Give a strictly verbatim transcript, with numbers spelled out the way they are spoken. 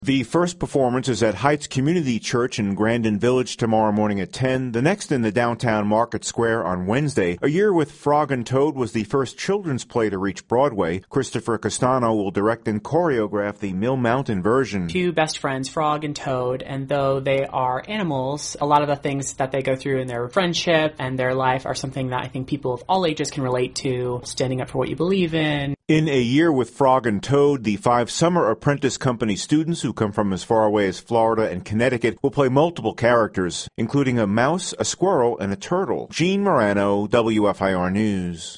The first performance is at Heights Community Church in Grandin Village tomorrow morning at ten. The next in the downtown Market Square on Wednesday. A Year with Frog and Toad was the first children's play to reach Broadway. Christopher Castano will direct and choreograph the Mill Mountain version. Two best friends, Frog and Toad, and though they are animals, a lot of the things that they go through in their friendship and their life are something that I think people of all ages can relate to, standing up for what you believe in. In A Year with Frog and Toad, the five Summer Apprentice Company students who come from as far away as Florida and Connecticut will play multiple characters, including a mouse, a squirrel, and a turtle. Gene Morano, W F I R News.